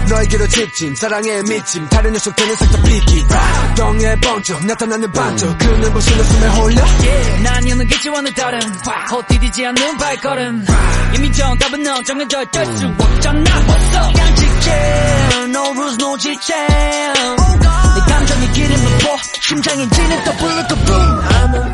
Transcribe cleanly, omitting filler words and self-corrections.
너에게로 직진 사랑에 미침 다른 녀석들은 살짝 피기 동해 번쩍 나타나는 반쪽 그는 벌써 내 숨에 홀려 난 여는겠지 오늘 다른 헛디디지 않는 발걸음 이미 정답은 넌 정해져 있을 수 없잖아 깜찍해 No rules no 지체 내 감정이 기름을 부어 심장이 지는 또 불을 또 boom